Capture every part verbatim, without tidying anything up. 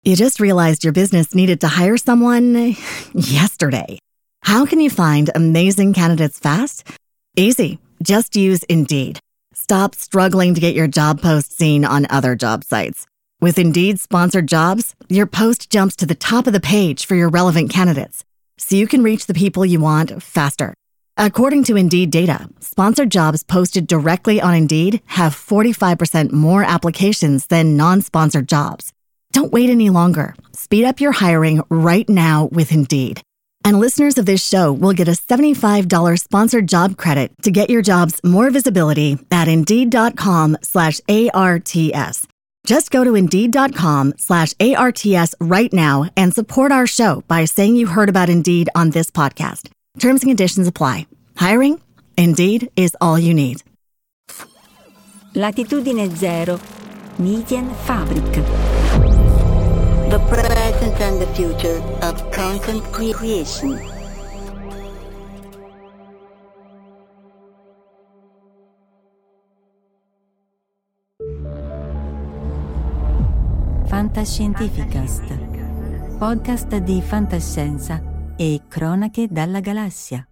You just realized your business needed to hire someone yesterday. How can you find amazing candidates fast? Easy. Just use Indeed. Stop struggling to get your job post seen on other job sites. With Indeed sponsored jobs, your post jumps to the top of the page for your relevant candidates, so you can reach the people you want faster. According to Indeed data, sponsored jobs posted directly on Indeed have forty-five percent more applications than non-sponsored jobs. Don't wait any longer. Speed up your hiring right now with Indeed. And listeners of this show will get a seventy-five dollars sponsored job credit to get your jobs more visibility at Indeed.com slash ARTS. Just go to Indeed.com slash ARTS right now and support our show by saying you heard about Indeed on this podcast. Terms and conditions apply. Hiring? Indeed is all you need. Latitudine Zero, Median Fabric. The present and the future of content creation. Fantascientificast, podcast di fantascienza e cronache dalla galassia.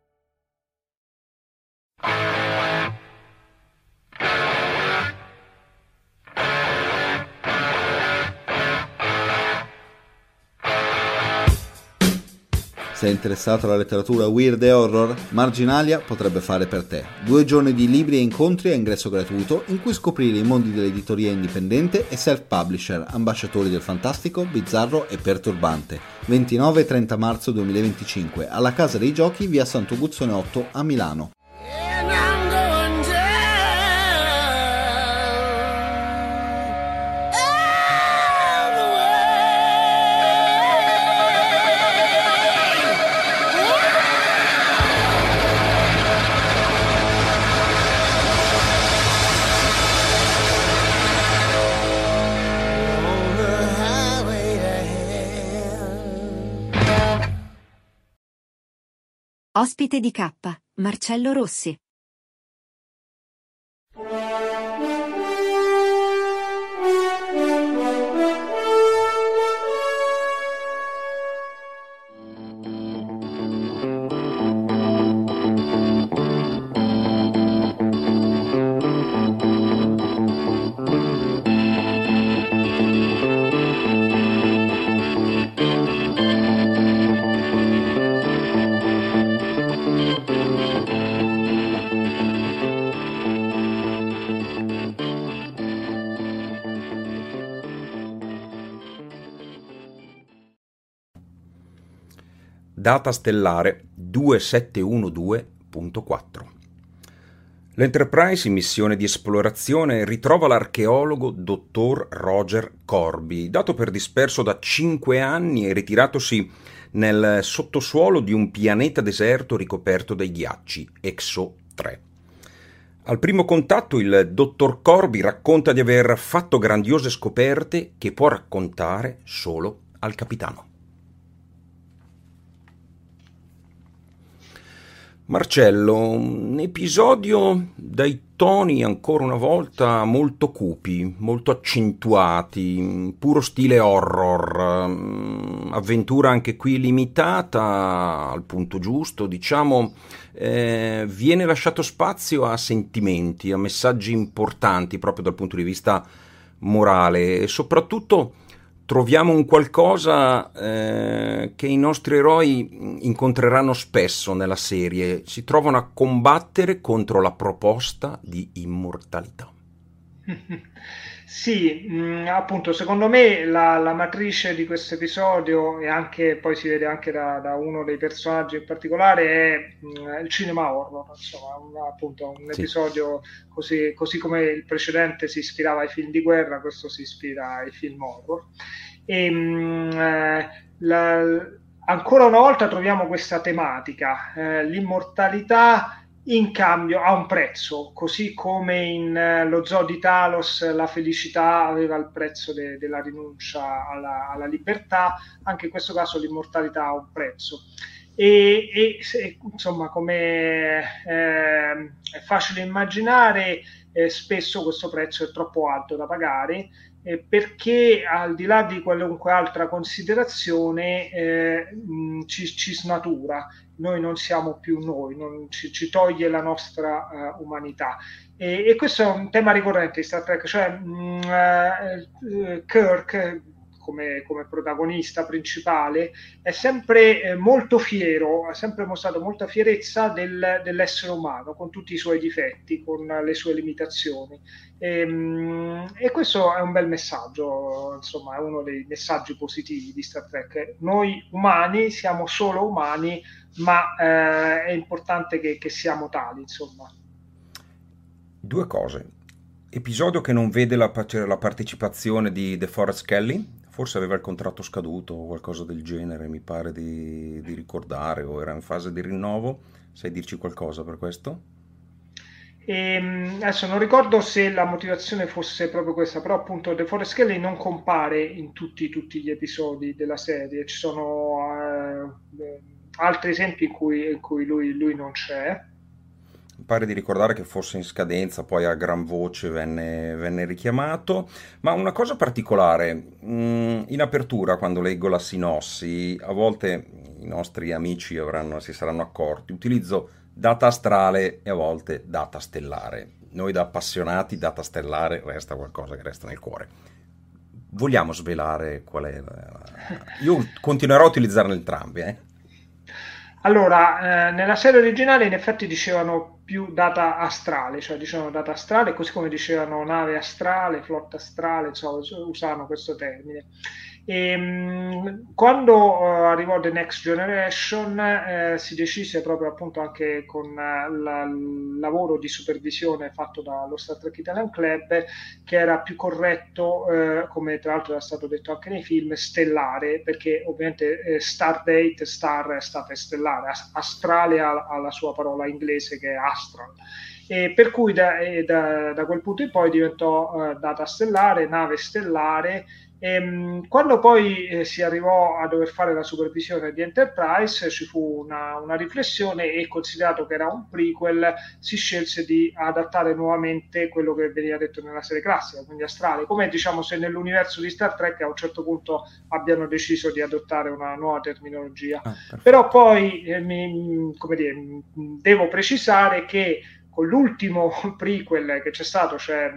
Sei interessato alla letteratura weird e horror? Marginalia potrebbe fare per te. Due giorni di libri e incontri a ingresso gratuito in cui scoprire i mondi dell'editoria indipendente e self-publisher, ambasciatori del fantastico, bizzarro e perturbante. ventinove e trenta marzo duemilaventicinque alla Casa dei Giochi, via Santo Guzzone otto a Milano. Ospite di K, Marcello Rossi. Data stellare due sette uno due punto quattro. L'Enterprise, in missione di esplorazione, ritrova l'archeologo dottor Roger Corby, dato per disperso da cinque anni e ritiratosi nel sottosuolo di un pianeta deserto ricoperto dai ghiacci, Exo tre. Al primo contatto il dottor Corby racconta di aver fatto grandiose scoperte che può raccontare solo al capitano. Marcello, un episodio dai toni ancora una volta molto cupi, molto accentuati, puro stile horror, avventura anche qui limitata al punto giusto, diciamo, eh, viene lasciato spazio a sentimenti, a messaggi importanti proprio dal punto di vista morale e soprattutto troviamo un qualcosa eh, che i nostri eroi incontreranno spesso nella serie. Si trovano a combattere contro la proposta di immortalità. Sì, mh, appunto, secondo me la, la matrice di questo episodio, e anche poi si vede anche da, da uno dei personaggi in particolare, è mh, il cinema horror. Insomma, un, appunto un Sì. episodio così, così come il precedente si ispirava ai film di guerra, questo si ispira ai film horror. E mh, eh, la, ancora una volta troviamo questa tematica, eh, l'immortalità in cambio ha un prezzo, così come in eh, lo Zoo di Talos la felicità aveva il prezzo de- della rinuncia alla, alla libertà, anche in questo caso l'immortalità ha un prezzo. E, e se, insomma, come eh, è facile immaginare, eh, spesso questo prezzo è troppo alto da pagare, eh, perché al di là di qualunque altra considerazione eh, mh, ci, ci snatura. Noi non siamo più noi, non ci, ci toglie la nostra uh, umanità. E, e questo è un tema ricorrente di Star Trek, cioè mh, uh, Kirk, come, come protagonista principale, è sempre eh, molto fiero, ha sempre mostrato molta fierezza del, dell'essere umano, con tutti i suoi difetti, con le sue limitazioni. E, mh, e questo è un bel messaggio, insomma, è uno dei messaggi positivi di Star Trek. Noi umani siamo solo umani, ma eh, è importante che, che siamo tali, insomma. Due cose. Episodio che non vede la, la partecipazione di DeForest Kelley, forse aveva il contratto scaduto o qualcosa del genere, mi pare di, di ricordare, o era in fase di rinnovo. Sai dirci qualcosa per questo? E, adesso non ricordo se la motivazione fosse proprio questa, però appunto DeForest Kelley non compare in tutti, tutti gli episodi della serie. Ci sono eh, altri esempi in cui, in cui lui, lui non c'è. Mi pare di ricordare che fosse in scadenza, poi a gran voce venne, venne richiamato. Ma una cosa particolare, mh, in apertura, quando leggo la sinossi, a volte i nostri amici avranno, si saranno accorti, utilizzo data astrale e a volte data stellare. Noi da appassionati, data stellare resta qualcosa che resta nel cuore. Vogliamo svelare qual è? La... Io continuerò a utilizzarne entrambi, eh. Allora, eh, nella serie originale in effetti dicevano più data astrale, cioè dicevano data astrale, così come dicevano nave astrale, flotta astrale, insomma, usavano questo termine. E, mh, quando uh, arrivò The Next Generation eh, si decise proprio appunto anche con uh, la, il lavoro di supervisione fatto dallo Star Trek Italian Club che era più corretto, eh, come tra l'altro era stato detto anche nei film, stellare, perché ovviamente eh, Stardate, star è stata stellare, astrale ha, ha la sua parola inglese che è astral. E per cui da, eh, da, da quel punto in poi diventò uh, data stellare, nave stellare. E, mh, quando poi eh, si arrivò a dover fare la supervisione di Enterprise ci fu una, una riflessione e considerato che era un prequel si scelse di adattare nuovamente quello che veniva detto nella serie classica, quindi astrale, come diciamo se nell'universo di Star Trek a un certo punto abbiano deciso di adottare una nuova terminologia. Ah, però poi eh, mi, come dire, devo precisare che con l'ultimo prequel che c'è stato, cioè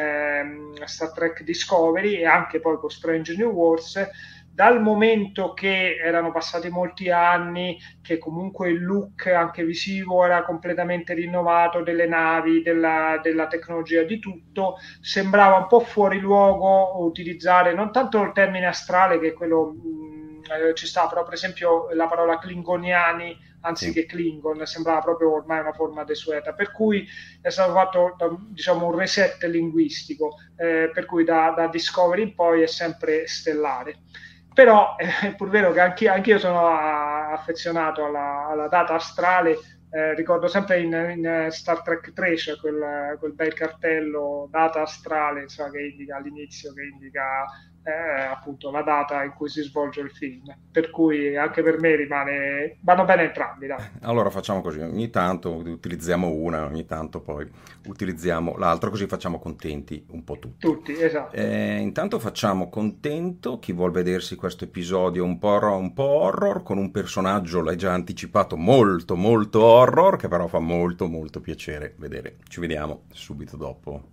ehm, Star Trek Discovery e anche poi con Strange New Worlds, dal momento che erano passati molti anni, che comunque il look anche visivo era completamente rinnovato delle navi, della, della tecnologia, di tutto, sembrava un po' fuori luogo utilizzare non tanto il termine astrale, che è quello mh, eh, ci sta, però per esempio la parola klingoniani anziché Klingon, sembrava proprio ormai una forma desueta, per cui è stato fatto diciamo un reset linguistico, eh, per cui da, da Discovery in poi è sempre stellare. Però è pur vero che anche anch'io sono affezionato alla, alla data astrale, eh, ricordo sempre in, in Star Trek tre c'è quel, quel bel cartello data astrale, insomma, che indica all'inizio, che indica eh, appunto la data in cui si svolge il film, per cui anche per me rimane, vanno bene entrambi, dai. Allora facciamo così, ogni tanto utilizziamo una, ogni tanto poi utilizziamo l'altra, così facciamo contenti un po' tutti. Tutti, esatto. Eh, intanto facciamo contento chi vuol vedersi questo episodio un po', un po' horror, con un personaggio, l'hai già anticipato, molto molto horror, che però fa molto molto piacere vedere. Ci vediamo subito dopo.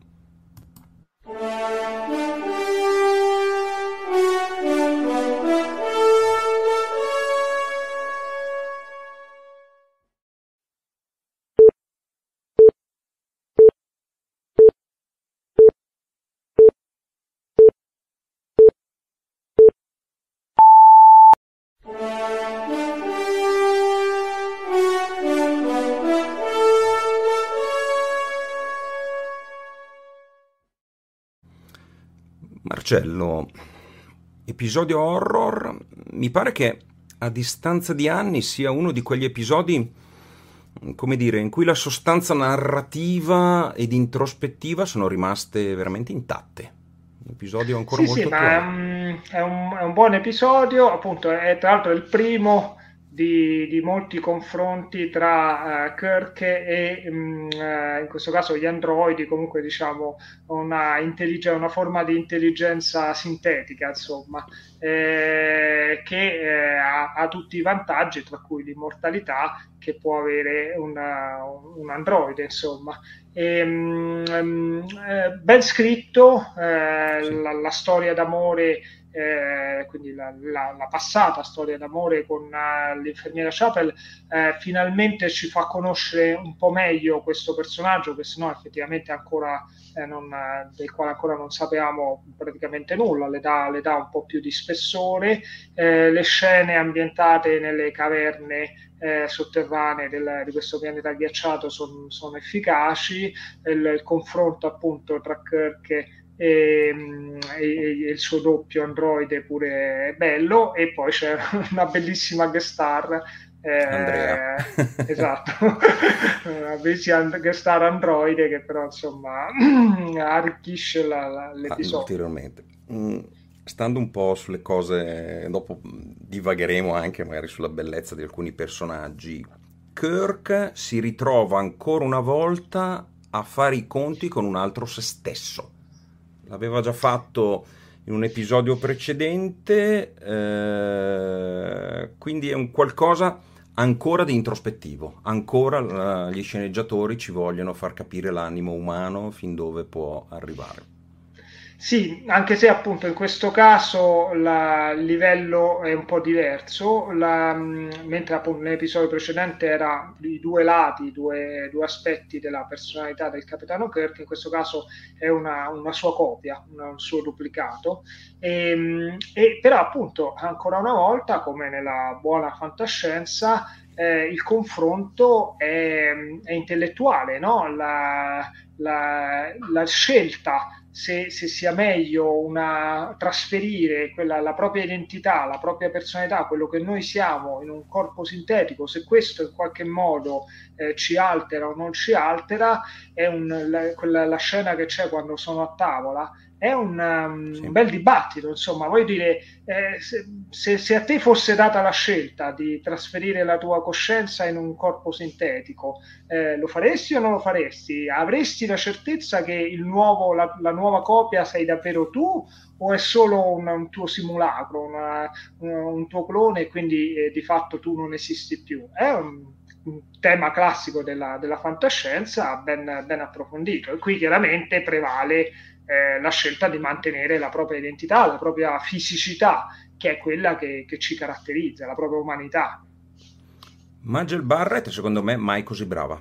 Marcello, episodio horror, mi pare che a distanza di anni sia uno di quegli episodi, come dire, in cui la sostanza narrativa ed introspettiva sono rimaste veramente intatte. Un episodio ancora sì, molto sì, ma è un, è, un, è un buon episodio, appunto, è tra l'altro il primo di, di molti confronti tra uh, Kirk e um, uh, in questo caso gli androidi, comunque diciamo una, intelligen- una forma di intelligenza sintetica, insomma, eh, che eh, ha, ha tutti i vantaggi, tra cui l'immortalità che può avere una, un androide, insomma. E, um, eh, ben scritto, eh, sì. la, la storia d'amore, eh, quindi la, la, la passata storia d'amore con uh, l'infermiera Chapel, eh, finalmente ci fa conoscere un po' meglio questo personaggio, che sennò effettivamente ancora eh, non, del quale ancora non sapevamo praticamente nulla, le dà, le dà un po' più di spessore. Eh, le scene ambientate nelle caverne Eh, sotterranee del, di questo pianeta ghiacciato son, sono efficaci, il, il confronto appunto tra Kirk e, e, e il suo doppio androide pure è bello, e poi c'è una bellissima guest star, eh, Andrea. Esatto, una bellissima guest star androide che però insomma arricchisce la, la, l'episodio. Ah, ulteriormente. Mm. Stando un po' sulle cose, dopo divagheremo anche magari sulla bellezza di alcuni personaggi. Kirk si ritrova ancora una volta a fare i conti con un altro se stesso. L'aveva già fatto in un episodio precedente, eh, quindi è un qualcosa ancora di introspettivo. Ancora la, gli sceneggiatori ci vogliono far capire l'animo umano fin dove può arrivare. Sì, anche se appunto in questo caso la, il livello è un po' diverso, la, mentre appunto nell'episodio precedente era i due lati, i due, due aspetti della personalità del capitano Kirk, in questo caso è una, una sua copia, un suo duplicato, e, e però appunto ancora una volta, come nella buona fantascienza, eh, il confronto è, è intellettuale, no? La, la, la scelta Se, se sia meglio una, trasferire quella, la propria identità, la propria personalità, quello che noi siamo in un corpo sintetico, se questo in qualche modo eh, ci altera o non ci altera, è un, la, quella, la scena che c'è quando sono a tavola, è un, um, sì. un bel dibattito, insomma, voglio dire, eh, se, se, se a te fosse data la scelta di trasferire la tua coscienza in un corpo sintetico, eh, lo faresti o non lo faresti? Avresti la certezza che il nuovo, la, la nuova copia sei davvero tu, o è solo un, un tuo simulacro, una, un, un tuo clone, e quindi eh, di fatto tu non esisti più? È un, un tema classico della, della fantascienza, ben, ben approfondito, e qui chiaramente prevale Eh, la scelta di mantenere la propria identità, la propria fisicità, che è quella che, che ci caratterizza, la propria umanità. Majel Barrett, secondo me, mai così brava.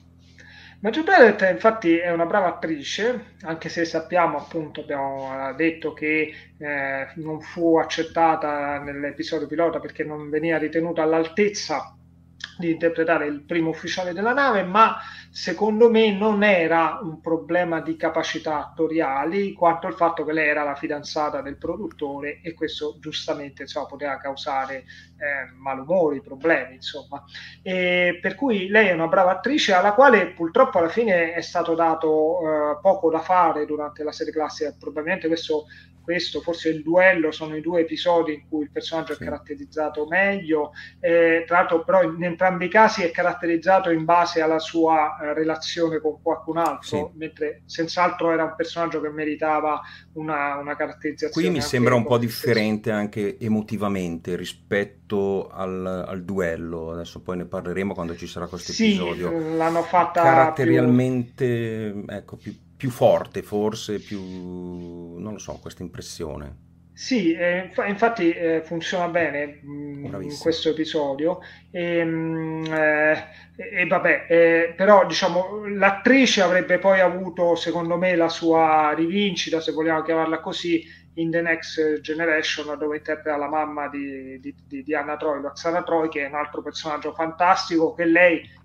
Majel Barrett infatti è una brava attrice, anche se sappiamo, appunto, abbiamo detto che eh, non fu accettata nell'episodio pilota perché non veniva ritenuta all'altezza di interpretare il primo ufficiale della nave, ma secondo me non era un problema di capacità attoriali quanto il fatto che lei era la fidanzata del produttore, e questo giustamente insomma, poteva causare eh, malumori, problemi, insomma. E per cui lei è una brava attrice alla quale purtroppo alla fine è stato dato eh, poco da fare durante la serie classica. Probabilmente questo questo, forse il duello, sono i due episodi in cui il personaggio sì. è caratterizzato meglio, eh, tra l'altro però in entrambi i casi è caratterizzato in base alla sua eh, relazione con qualcun altro, sì. mentre senz'altro era un personaggio che meritava una, una caratterizzazione. Qui mi sembra un po' differente anche emotivamente rispetto al, al duello, adesso poi ne parleremo quando ci sarà questo sì, episodio. L'hanno fatta caratterialmente più... ecco più più forte, forse più, non lo so, questa impressione. Sì, eh, infatti eh, funziona bene mh, in questo episodio e, mh, eh, e vabbè, eh, però diciamo l'attrice avrebbe poi avuto secondo me la sua rivincita, se vogliamo chiamarla così, in The Next Generation, dove interpreta la mamma di, di, di, di Anna Troy, Roxana Troy, che è un altro personaggio fantastico, che lei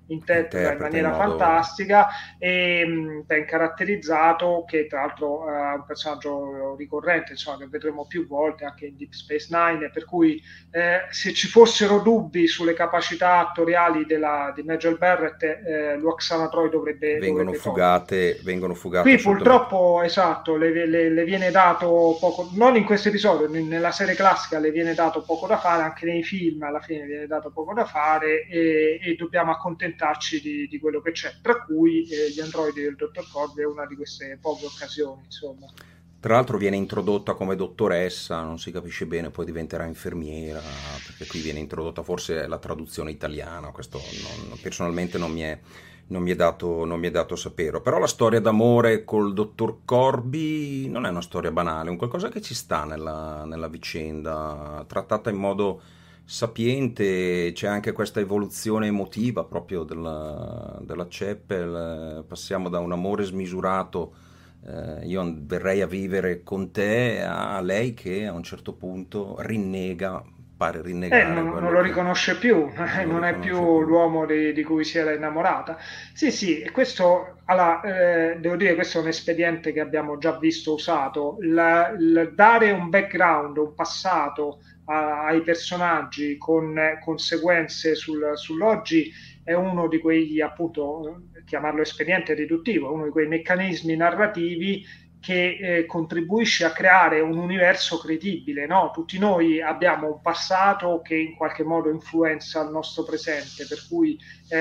interpreta in maniera in modo... fantastica, e mh, ben caratterizzato, che tra l'altro è un personaggio ricorrente, insomma, che vedremo più volte anche in Deep Space Nine, per cui eh, se ci fossero dubbi sulle capacità attoriali della, di Majel Barrett, eh, Luoxana Troy dovrebbe vengono dovrebbe fugate vengono fugate qui purtroppo, esatto, le, le, le viene dato poco, non in questo episodio, nella serie classica le viene dato poco da fare, anche nei film alla fine viene dato poco da fare, e, e dobbiamo accontentarci di, di quello che c'è, tra cui eh, gli androidi del dottor Corby è una di queste poche occasioni, insomma. Tra l'altro viene introdotta come dottoressa, non si capisce bene, poi diventerà infermiera, perché qui viene introdotta forse la traduzione italiana, questo non, personalmente non mi è, non mi è dato, non mi è dato sapere. Però la storia d'amore col dottor Corby non è una storia banale, è un qualcosa che ci sta nella, nella vicenda, trattata in modo sapiente. C'è anche questa evoluzione emotiva proprio della, della Chapel, passiamo da un amore smisurato, Uh, io verrei a vivere con te, a lei che a un certo punto rinnega, pare rinnegare. Eh, non, non lo che... riconosce più, non, non è più, più l'uomo di, di cui si era innamorata. Sì, sì, questo, allora, eh, devo dire, questo è un espediente che abbiamo già visto usato, la, il dare un background, un passato a, ai personaggi con conseguenze sul, sull'oggi, è uno di quei, appunto, chiamarlo espediente riduttivo, uno di quei meccanismi narrativi che eh, contribuisce a creare un universo credibile, no? Tutti noi abbiamo un passato che in qualche modo influenza il nostro presente, per cui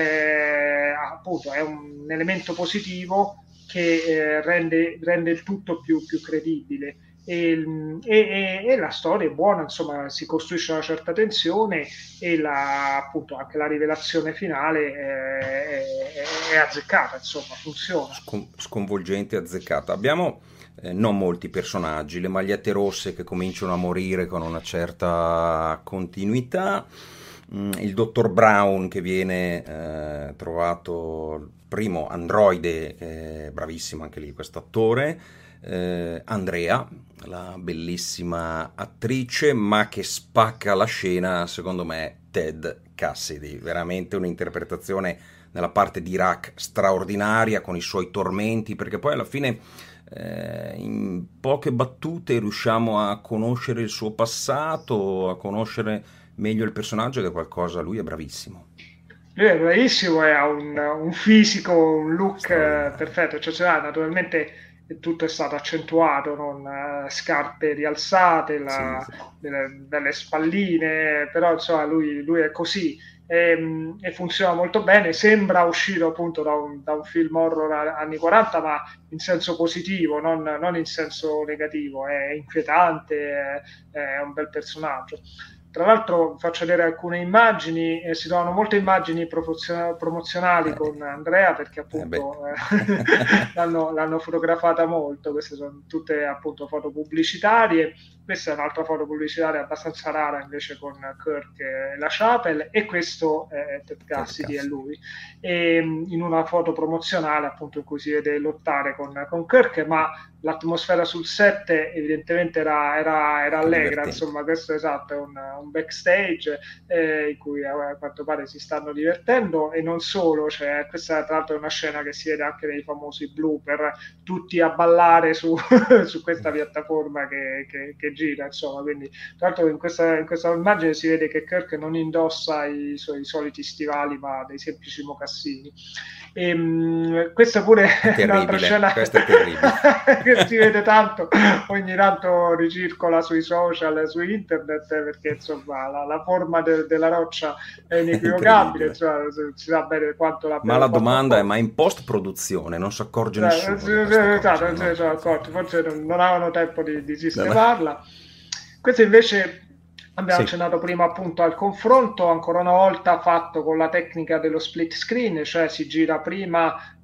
eh, appunto è un elemento positivo che eh, rende, rende il tutto più, più credibile. E, e, e la storia è buona, insomma, si costruisce una certa tensione, e la, appunto anche la rivelazione finale è, è, è azzeccata, insomma, funziona. Scon- sconvolgente e azzeccata. Abbiamo eh, non molti personaggi, le magliette rosse che cominciano a morire con una certa continuità, mm, il dottor Brown che viene eh, trovato, il primo androide, eh, bravissimo anche lì questo attore, eh, Andrea, la bellissima attrice, ma che spacca la scena secondo me Ted Cassidy, veramente un'interpretazione nella parte di Iraq straordinaria, con i suoi tormenti, perché poi alla fine eh, in poche battute riusciamo a conoscere il suo passato, a conoscere meglio il personaggio, ed è qualcosa, lui è bravissimo. Lui è bravissimo e ha un, un fisico, un look eh, perfetto, eccezionale. Naturalmente tutto è stato accentuato, non uh, scarpe rialzate, la, sì, sì. Delle, delle spalline, però insomma lui, lui è così e, e funziona molto bene. Sembra uscito appunto da un, da un film horror anni quaranta, ma in senso positivo, non, non in senso negativo. È inquietante, è, è un bel personaggio. Tra l'altro faccio vedere alcune immagini, eh, si trovano molte immagini promozio- promozionali con Andrea, perché appunto eh, l'hanno, l'hanno fotografata molto. Queste sono tutte appunto foto pubblicitarie. Questa è un'altra foto pubblicitaria abbastanza rara invece, con Kirk e la Chapel, e questo è Ted Cassidy, è lui. E, in una foto promozionale appunto in cui si vede lottare con, con Kirk, ma l'atmosfera sul set evidentemente era, era, era allegra, insomma. Questo esatto è un, un backstage eh, in cui a quanto pare si stanno divertendo, e non solo, cioè, questa tra l'altro è una scena che si vede anche nei famosi blooper, tutti a ballare su, su questa piattaforma che, che, che gira, insomma. Quindi tra l'altro in questa, in questa immagine si vede che Kirk non indossa i suoi soliti stivali, ma dei semplici mocassini. E, um, questa pure è un'altra scena questa è terribile che si vede tanto, ogni tanto ricircola sui social, su internet, perché insomma la, la forma de, della roccia è inequivocabile, insomma, si sa bene quanto la ma la domanda è: ma in post produzione non si accorge nessuno? Esatto, non se ne sono accorti, forse non, non avevano tempo di, di sistemarla. Questo invece abbiamo sì. accennato prima appunto al confronto, ancora una volta fatto con la tecnica dello split screen, cioè si gira prima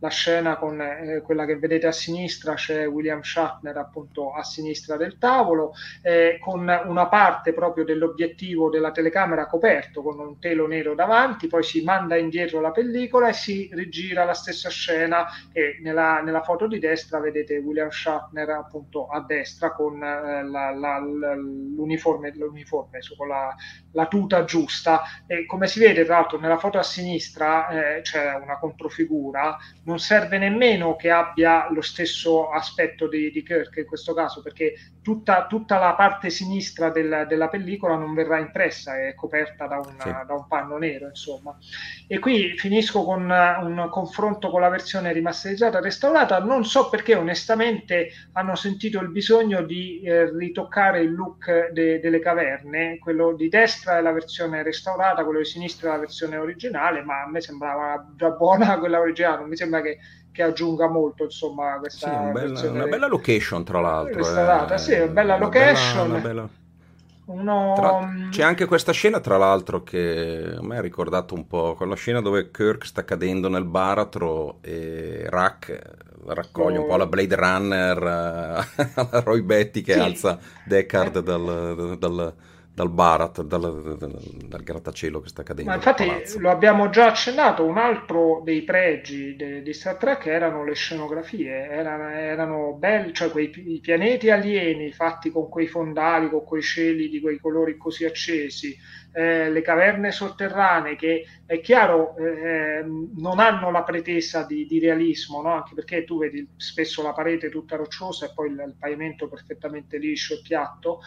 la scena con eh, quella che vedete a sinistra, c'è William Shatner appunto a sinistra del tavolo, eh, con una parte proprio dell'obiettivo della telecamera coperto con un telo nero davanti, poi si manda indietro la pellicola e si rigira la stessa scena, e nella, nella foto di destra vedete William Shatner appunto a destra con eh, la, la, la, l'uniforme, l'uniforme con la, la tuta giusta, e come si vede tra l'altro nella foto a sinistra eh, c'è una controfigura, non serve nemmeno che abbia lo stesso aspetto di, di Kirk in questo caso, perché tutta, tutta la parte sinistra del, della pellicola non verrà impressa, è coperta da, una, sì. da un panno nero, insomma. E qui finisco con un confronto con la versione rimasterizzata e restaurata. Non so perché onestamente hanno sentito il bisogno di eh, ritoccare il look de, delle caverne, quello di destra è la versione restaurata, quello di sinistra è la versione originale, ma a me sembrava già buona quella originale, non mi sembra che, che aggiunga molto, insomma, questa sì, un bella, una re... bella location tra l'altro, restaurata, eh, sì, una bella una location, bella, una bella... Uno... Tra... c'è anche questa scena tra l'altro che a me ha ricordato un po' quella scena dove Kirk sta cadendo nel baratro e Rack raccoglie oh. un po' la Blade Runner alla Roy Batty che sì. alza Deckard dal, dal, dal baratro, dal, dal, dal grattacielo che sta cadendo. Ma infatti lo abbiamo già accennato, un altro dei pregi de, di Star Trek erano le scenografie, erano, erano belli, cioè quei i pianeti alieni fatti con quei fondali, con quei cieli di quei colori così accesi, eh, le caverne sotterranee che è chiaro eh, non hanno la pretesa di, di realismo, no? Anche perché tu vedi spesso la parete tutta rocciosa e poi il, il pavimento perfettamente liscio e piatto,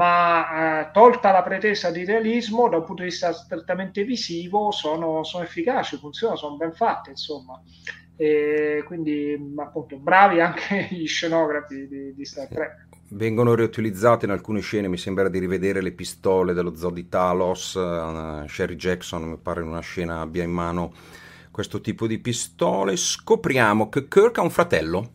ma eh, tolta la pretesa di realismo da un punto di vista strettamente visivo sono, sono efficaci, funzionano, sono ben fatte, insomma. E quindi appunto bravi anche gli scenografi di, di Star Trek. Vengono riutilizzate in alcune scene, mi sembra di rivedere le pistole dello zoo di Talos, uh, Sherry Jackson mi pare in una scena abbia in mano questo tipo di pistole. Scopriamo che Kirk ha un fratello,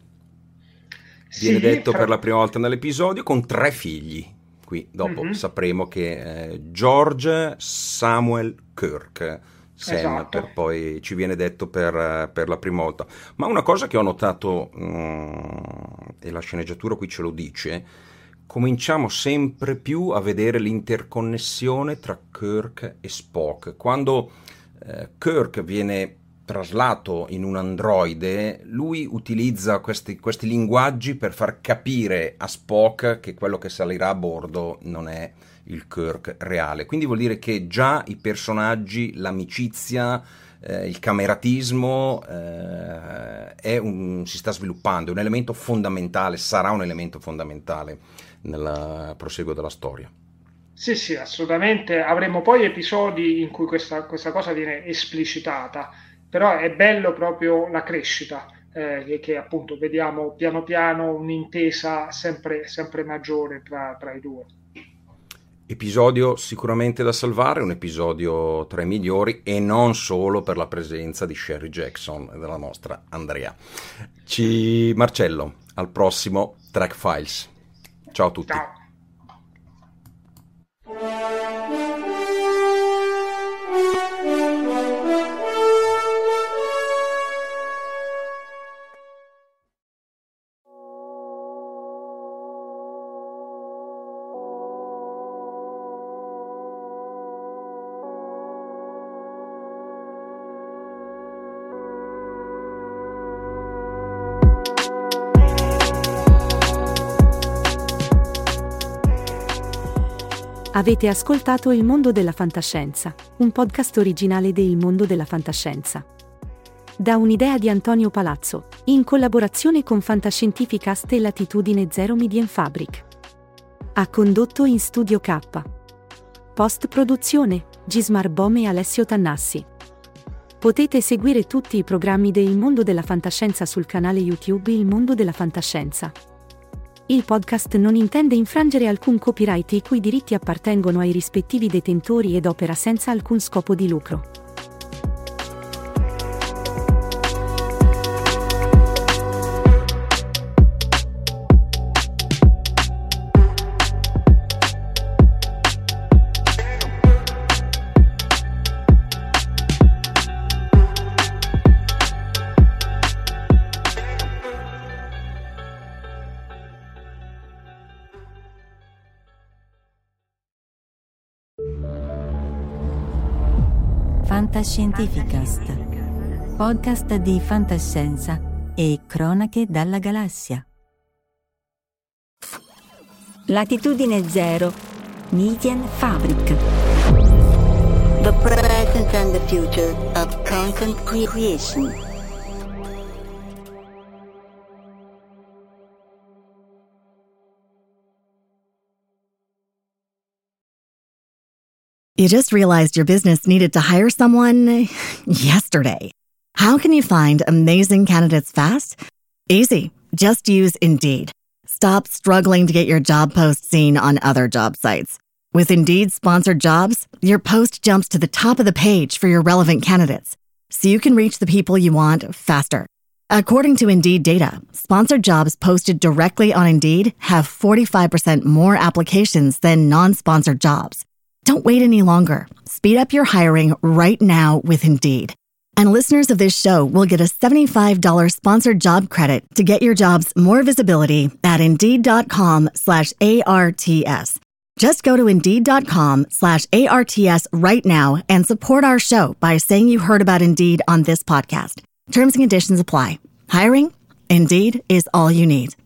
viene sì, detto fra... per la prima volta nell'episodio, con tre figli. Qui dopo mm-hmm. sapremo che è George Samuel Kirk, Sam, esatto. per poi ci viene detto per, per la prima volta. Ma una cosa che ho notato, um, e la sceneggiatura qui ce lo dice, cominciamo sempre più a vedere l'interconnessione tra Kirk e Spock. Quando eh, Kirk viene traslato in un androide, lui utilizza questi, questi linguaggi per far capire a Spock che quello che salirà a bordo non è il Kirk reale. Quindi vuol dire che già i personaggi, l'amicizia, eh, il cameratismo eh, è un, si sta sviluppando, è un elemento fondamentale, sarà un elemento fondamentale nel proseguo della storia. Sì, sì, assolutamente. Avremo poi episodi in cui questa, questa cosa viene esplicitata, però è bello proprio la crescita, eh, che, che appunto vediamo piano piano un'intesa sempre, sempre maggiore tra, tra i due. Episodio sicuramente da salvare, un episodio tra i migliori, e non solo per la presenza di Sherry Jackson e della nostra Andrea. Ci Marcello, al prossimo Trek Files. Ciao a tutti. Ciao. Avete ascoltato Il Mondo della Fantascienza, un podcast originale de Il Mondo della Fantascienza. Da un'idea di Antonio Palazzo, in collaborazione con Fantascientificast e Latitudine Zero Media Fabric. Ha condotto in Studio K. Post-produzione, Gismar Bom e Alessio Tannassi. Potete seguire tutti i programmi de Il Mondo della Fantascienza sul canale YouTube Il Mondo della Fantascienza. Il podcast non intende infrangere alcun copyright i cui diritti appartengono ai rispettivi detentori ed opera senza alcun scopo di lucro. Fantascientificast, podcast di fantascienza e cronache dalla galassia. Latitudine zero, Median Fabric. The present and the future of content creation. You just realized your business needed to hire someone yesterday. How can you find amazing candidates fast? Easy. Just use Indeed. Stop struggling to get your job post seen on other job sites. With Indeed sponsored jobs, your post jumps to the top of the page for your relevant candidates, so you can reach the people you want faster. According to Indeed data, sponsored jobs posted directly on Indeed have forty-five percent more applications than non-sponsored jobs. Don't wait any longer. Speed up your hiring right now with Indeed. And listeners of this show will get a seventy-five dollars sponsored job credit to get your jobs more visibility at Indeed.com slash ARTS. Just go to Indeed.com slash ARTS right now and support our show by saying you heard about Indeed on this podcast. Terms and conditions apply. Hiring? Indeed is all you need.